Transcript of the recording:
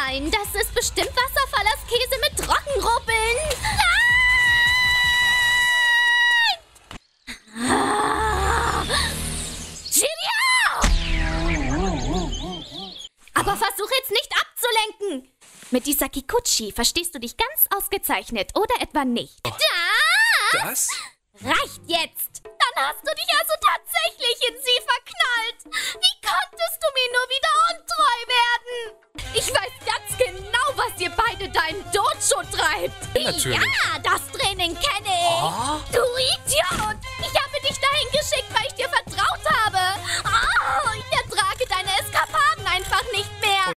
Nein, das ist bestimmt Wasserfallerskäse mit Trockenruppeln. Nein! Cheerio! Aber versuch jetzt nicht abzulenken. Mit dieser Kikuchi verstehst du dich ganz ausgezeichnet, oder etwa nicht? Das? Reicht jetzt! Dann hast du dich also tatsächlich in sie verknallt! Wie konntest du mir nur wieder untreu werden? Ich weiß ganz genau, was ihr beide da im Dojo treibt! Natürlich. Ja, das Training kenne ich! Oh? Du Idiot!